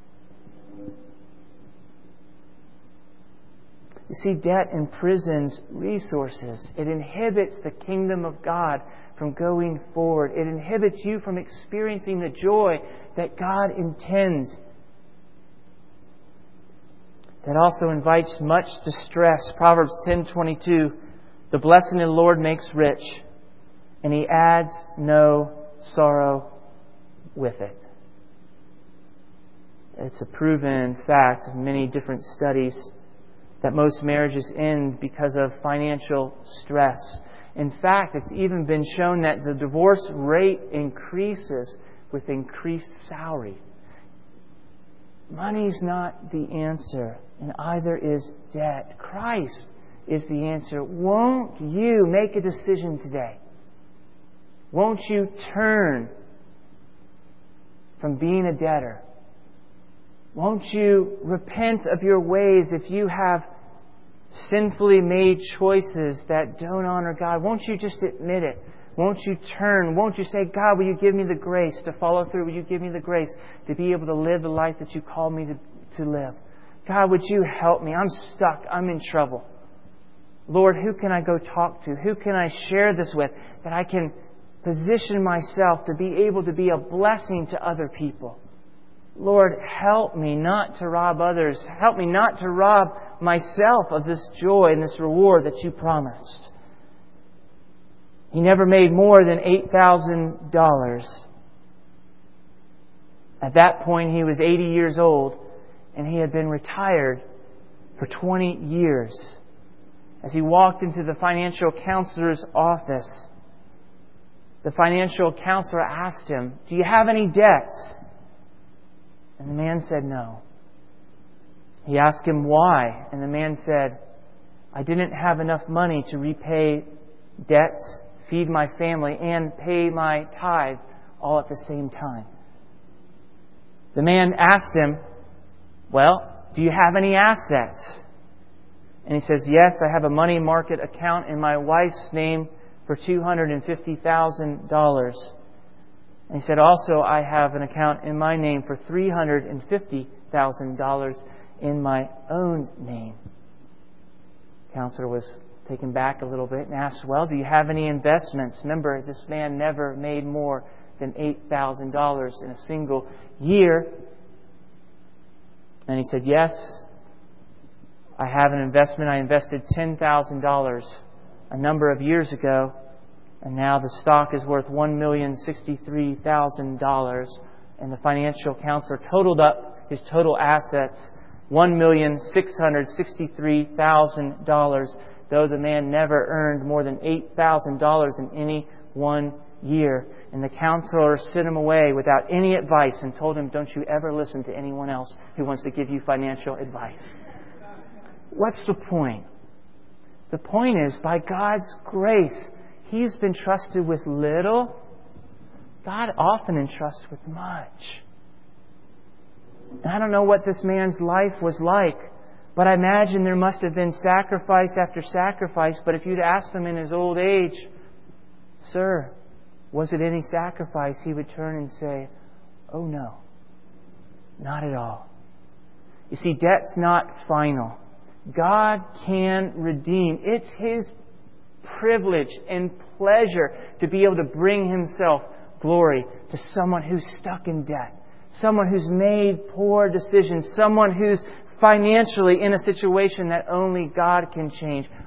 A: You see, debt imprisons resources. It inhibits the kingdom of God from going forward. It inhibits you from experiencing the joy that God intends. That also invites much distress. Proverbs 10:22, the blessing of the Lord makes rich, and He adds no sorrow with it. It's a proven fact of many different studies that most marriages end because of financial stress. In fact, it's even been shown that the divorce rate increases with increased salary. Money's not the answer, and either is debt. Christ is the answer. Won't you make a decision today? Won't you turn from being a debtor? Won't you repent of your ways if you have sinfully made choices that don't honor God? Won't you just admit it? Won't you turn? Won't you say, God, will you give me the grace to follow through? Will you give me the grace to be able to live the life that you called me to live? God, would you help me? I'm stuck. I'm in trouble. Lord, who can I go talk to? Who can I share this with that I can position myself to be able to be a blessing to other people? Lord, help me not to rob others. Help me not to rob myself of this joy and this reward that you promised. He never made more than $8,000. At that point, he was 80 years old, and he had been retired for 20 years. As he walked into the financial counselor's office, the financial counselor asked him, "Do you have any debts?" And the man said no. He asked him why, and the man said, "I didn't have enough money to repay debts, feed my family, and pay my tithe all at the same time." The man asked him, "Well, do you have any assets?" And he says, "Yes, I have a money market account in my wife's name for $250,000. And he said, "Also, I have an account in my name for $350,000 in my own name." The counselor was taken back a little bit and asked, "Well, do you have any investments?" Remember, this man never made more than $8,000 in a single year. And he said, "Yes, I have an investment. I invested $10,000 a number of years ago. And now the stock is worth $1,063,000. And the financial counselor totaled up his total assets, $1,663,000, though the man never earned more than $8,000 in any one year. And the counselor sent him away without any advice and told him, "Don't you ever listen to anyone else who wants to give you financial advice." What's the point? The point is, by God's grace, he's been trusted with little. God often entrusts with much. And I don't know what this man's life was like, but I imagine there must have been sacrifice after sacrifice. But if you'd asked him in his old age, "Sir, was it any sacrifice?" he would turn and say, "Oh no, not at all." You see, debt's not final. God can redeem. It's His privilege and pleasure to be able to bring Himself glory to someone who's stuck in debt, someone who's made poor decisions, someone who's financially in a situation that only God can change.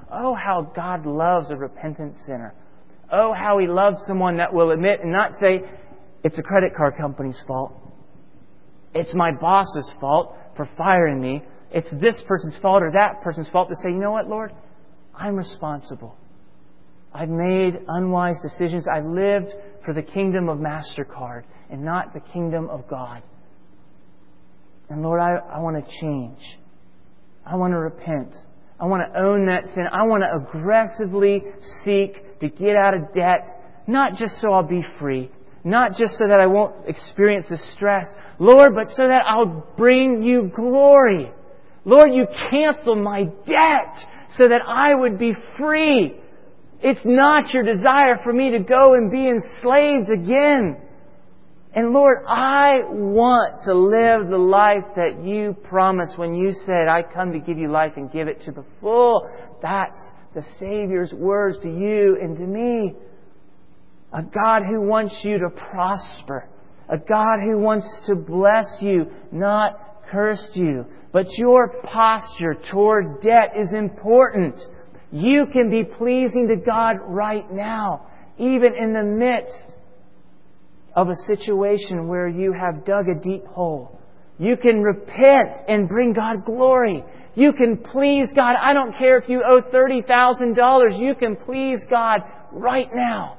A: Oh, how God loves a repentant sinner. Oh, how He loves someone that will admit and not say, it's a credit card company's fault. It's my boss's fault for firing me. It's this person's fault or that person's fault. To say, you know what, Lord? I'm responsible. I've made unwise decisions. I lived for the kingdom of MasterCard and not the kingdom of God. And Lord, I want to change. I want to repent. I want to own that sin. I want to aggressively seek to get out of debt, not just so I'll be free, not just so that I won't experience the stress, Lord, but so that I'll bring You glory. Lord, You cancel my debt so that I would be free. It's not Your desire for me to go and be enslaved again. And Lord, I want to live the life that You promised when You said, I come to give you life and give it to the full. That's the Savior's words to you and to me. A God who wants you to prosper. A God who wants to bless you, not curse you. But your posture toward debt is important. You can be pleasing to God right now, even in the midst of a situation where you have dug a deep hole. You can repent and bring God glory. You can please God. I don't care if you owe $30,000. You can please God right now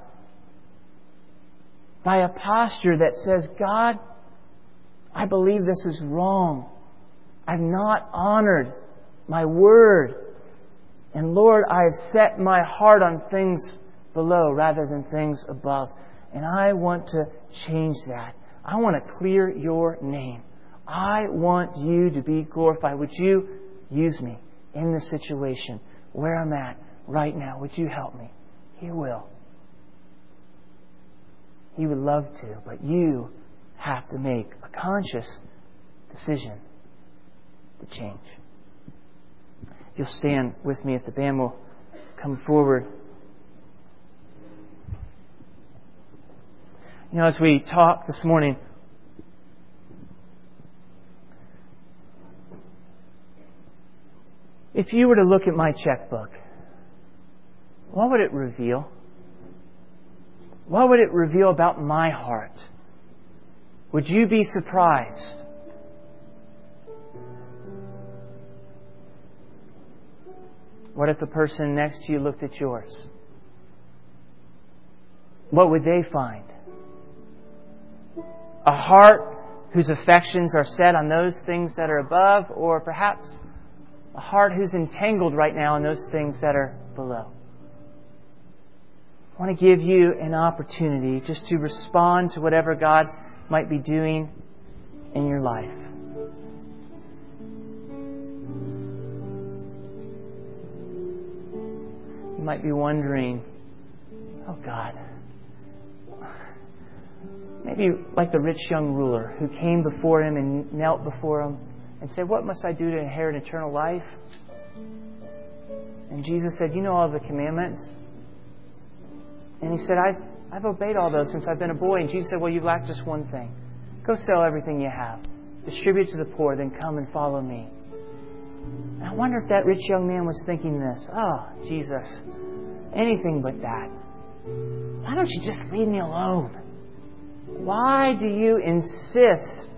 A: by a posture that says, God, I believe this is wrong. I've not honored my word. And Lord, I have set my heart on things below rather than things above. And I want to change that. I want to clear Your name. I want You to be glorified. Would You use me in this situation where I'm at right now? Would You help me? He will. He would love to, but you have to make a conscious decision to change. If you'll stand with me, if the band will come forward. You know, as we talk this morning, if you were to look at my checkbook, what would it reveal? What would it reveal about my heart? Would you be surprised? What if the person next to you looked at yours? What would they find? A heart whose affections are set on those things that are above, or perhaps a heart who's entangled right now in those things that are below. I want to give you an opportunity just to respond to whatever God might be doing in your life. You might be wondering, oh God, maybe like the rich young ruler who came before Him and knelt before Him and said, what must I do to inherit eternal life? And Jesus said, you know all the commandments. And he said, I've obeyed all those since I've been a boy. And Jesus said, well, you lack just one thing. Go sell everything you have. Distribute to the poor, then come and follow me. And I wonder if that rich young man was thinking this. Oh, Jesus, anything but that. Why don't you just leave me alone? Why do you insist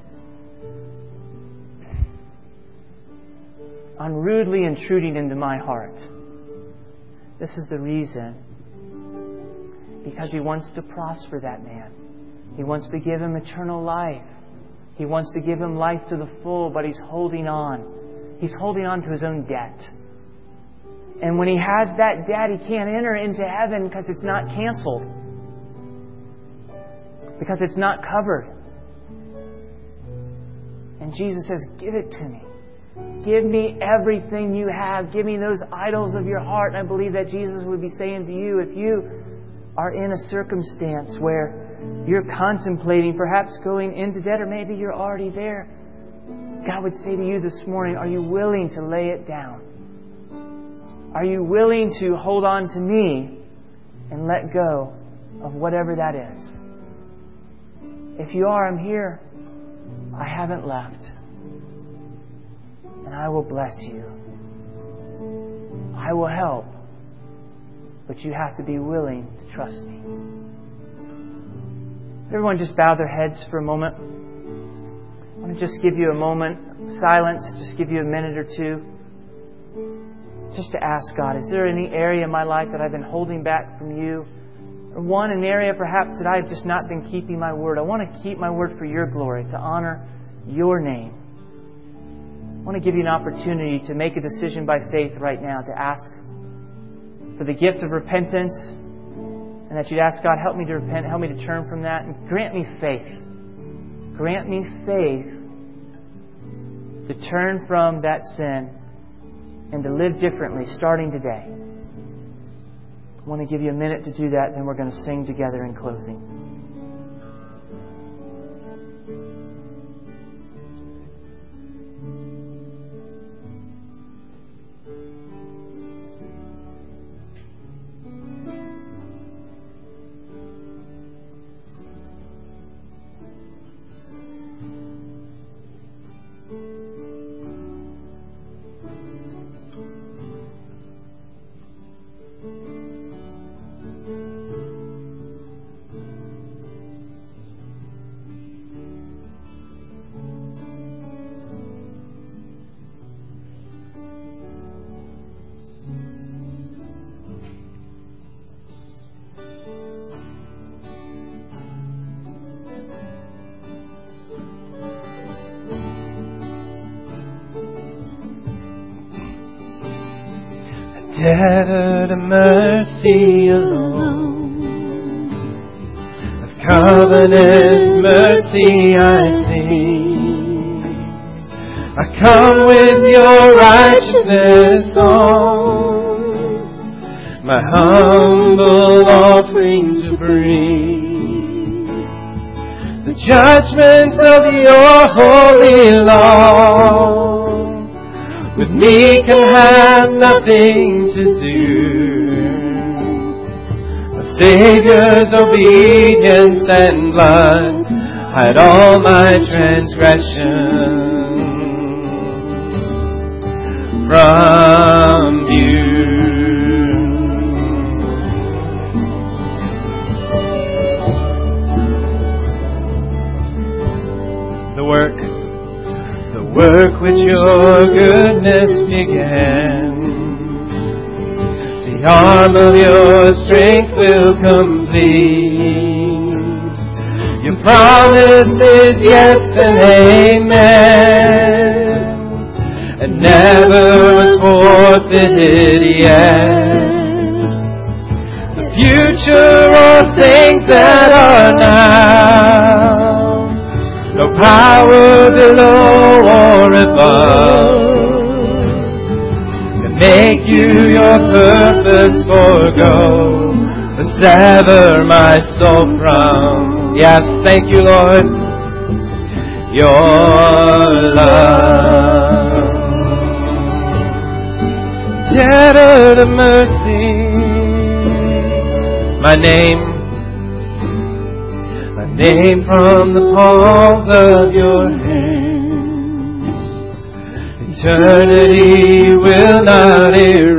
A: on rudely intruding into my heart? This is the reason. Because He wants to prosper that man. He wants to give him eternal life. He wants to give him life to the full, but he's holding on. He's holding on to his own debt. And when he has that debt, he can't enter into heaven because it's not canceled. Because it's not covered. And Jesus says, give it to me. Give me everything you have. Give me those idols of your heart. And I believe that Jesus would be saying to you, if you are in a circumstance where you're contemplating perhaps going into debt, or maybe you're already there, God would say to you this morning, are you willing to lay it down? Are you willing to hold on to me and let go of whatever that is? If you are, I'm here. I haven't left. And I will bless you. I will help. but you have to be willing to trust me. Everyone just bow their heads for a moment. I want to just give you a moment of silence, just give you a minute or two, just to ask God, is there any area in my life that I've been holding back from you? Or an area perhaps that I've just not been keeping my word. I want to keep my word for your glory, to honor your name. I want to give you an opportunity to make a decision by faith right now, to ask for the gift of repentance, and that you'd ask God, help me to repent, help me to turn from that, and grant me faith. Grant me faith to turn from that sin and to live differently starting today. I want to give you a minute to do that, then we're going to sing together in closing.
B: Debtor to mercy alone, of covenant mercy I sing. I come with your righteousness on, my humble offering to bring. The judgments of your holy law with me can have nothing to do. A Savior's obedience and blood hide all my transgressions from you. The work which your goodness began, the arm of your strength will complete. Your promise is yes and amen, and never was forfeited yet. The future or things that are now, no power below or above can make you your purpose forego, or sever my soul from. Yes, thank you, Lord. Your love, debtor to mercy, my name from the palms of your hands. Eternity will not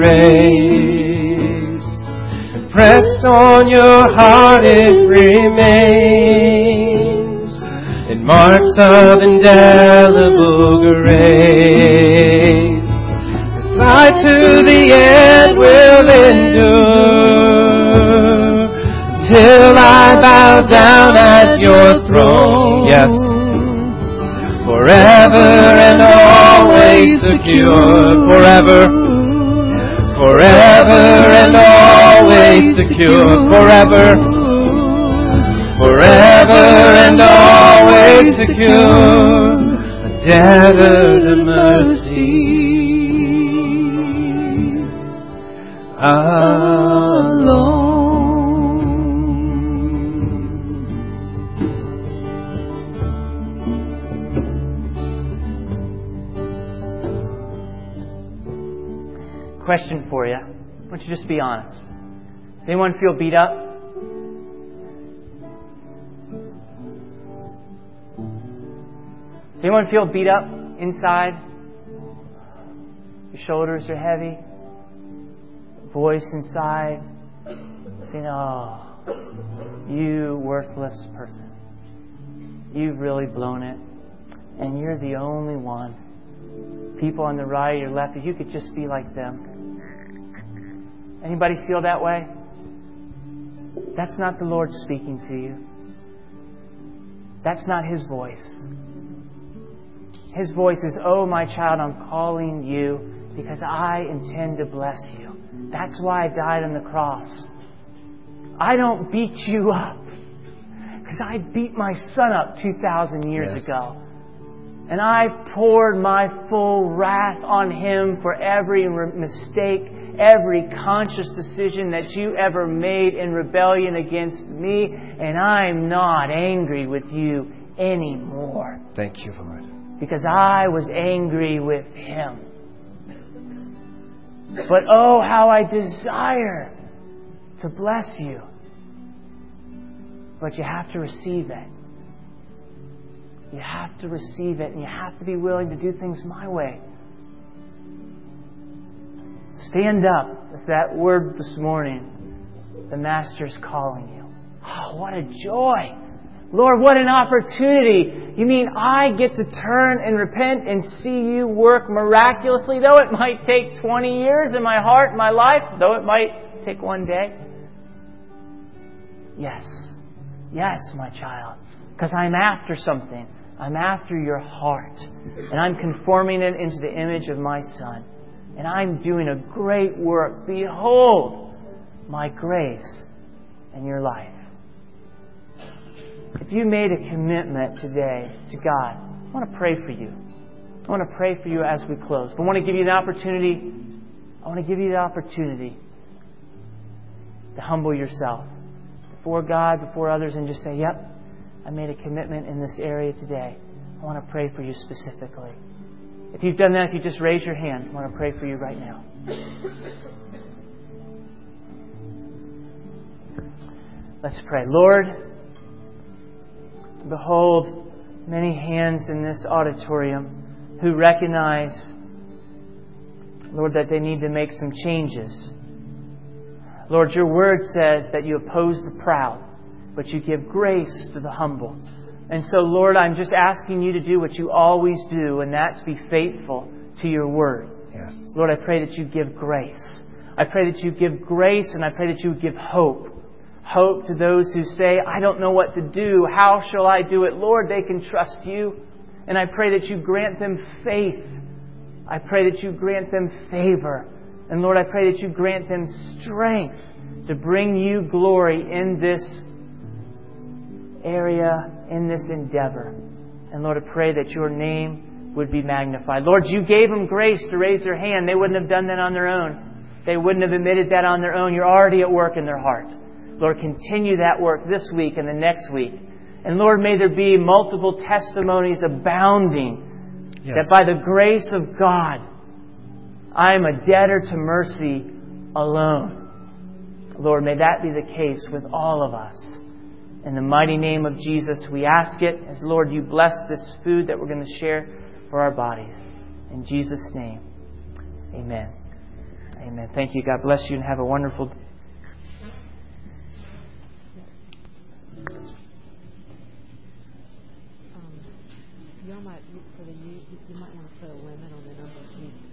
B: erase. Pressed on your heart it remains, in marks of indelible grace. As I to the end will endure, till I bow down at your throne. Yes. Forever and always secure. Forever and always secure. Forever and always secure. A debtor to mercy alone.
A: Question for you. Why don't you just be honest? Does anyone feel beat up? Does anyone feel beat up inside? Your shoulders are heavy. Voice inside saying, oh, you worthless person. You've really blown it. And you're the only one. People on the right or left, if you could just be like them. Anybody feel that way? That's not the Lord speaking to you. That's not His voice. His voice is, oh, my child, I'm calling you because I intend to bless you. That's why I died on the cross. I don't beat you up because I beat my son up 2,000 years ago. And I poured my full wrath on Him for every mistake, every conscious decision that you ever made in rebellion against me. And I'm not angry with you anymore.
B: Thank you, Lord.
A: Because I was angry with Him. But oh, how I desire to bless you. But you have to receive it. You have to receive it, and you have to be willing to do things my way. Stand up. It's that word this morning. The Master's calling you. Oh, what a joy. Lord, what an opportunity. You mean I get to turn and repent and see you work miraculously, though it might take 20 years in my heart, my life, though it might take one day? Yes. Yes, my child. Because I'm after something. I'm after your heart. And I'm conforming it into the image of my Son. And I'm doing a great work. Behold my grace in your life. If you made a commitment today to God, I want to pray for you. I want to pray for you as we close. But I want to give you the opportunity. I want to give you the opportunity to humble yourself before God, before others, and just say, yep, I made a commitment in this area today. I want to pray for you specifically. If you've done that, if you just raise your hand, I want to pray for you right now. Let's pray. Lord, behold many hands in this auditorium who recognize, Lord, that they need to make some changes. Lord, your word says that you oppose the proud, but you give grace to the humble. And so, Lord, I'm just asking you to do what you always do, and that's be faithful to your word.
B: Yes.
A: Lord, I pray that you give grace. I pray that you give grace, and I pray that you give hope. Hope to those who say, I don't know what to do. How shall I do it? Lord, they can trust you. And I pray that you grant them faith. I pray that you grant them favor. And Lord, I pray that you grant them strength to bring you glory in this area, in this endeavor. And Lord, I pray that your name would be magnified. Lord, you gave them grace to raise their hand. They wouldn't have done that on their own. They wouldn't have admitted that on their own. You're already at work in their heart. Lord, continue that work this week and the next week. And Lord, may there be multiple testimonies abounding that by the grace of God, I am a debtor to mercy alone. Lord, may that be the case with all of us. In the mighty name of Jesus, we ask it as, Lord, you bless this food that we're going to share for our bodies. In Jesus' name, amen. Amen. Thank you. God bless you and have a wonderful day.
C: You might want to put a limit on the number of people.